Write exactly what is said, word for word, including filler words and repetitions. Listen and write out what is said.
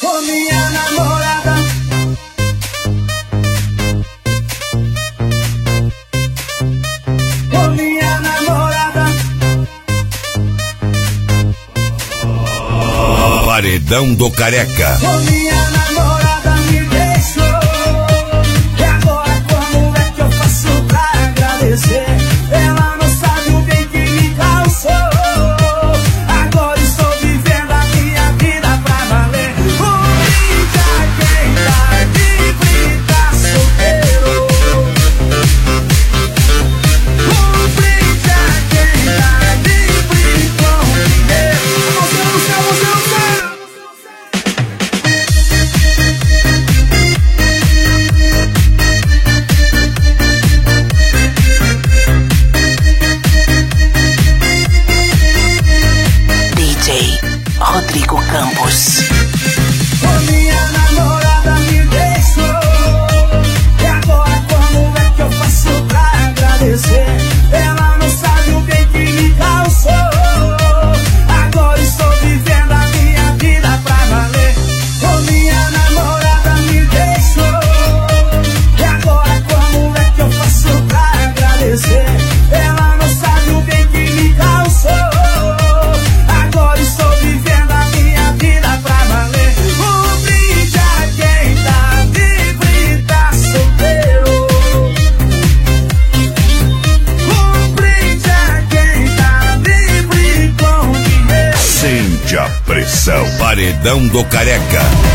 Ô minha namorada, ô minha namorada. Paredão do Careca. Ô minha namorada me deixou, e agora como é que eu faço pra agradecer? Ela não sabe o bem que me causou. Agora estou vivendo a minha vida pra valer. Um brinde a quem tá livre, tá solteiro. Um brinde a quem tá livre com dinheiro. Você, você, você, você. D J Rodrigo Campos. Ô minha namorada me deixou, e agora como é que eu faço pra agradecer? Ela não sabe o bem que me causou. Agora estou vivendo a minha vida pra valer. Ô minha namorada me deixou, e agora como é que eu faço pra agradecer? Ela não sabe o bem que me causou. Agora estou vivendo a minha vida pra valer. Um brinde a quem tá livre, tá solteiro. Um brinde a quem tá livre com dinheiro. Sente a pressão. Paredão do Careca.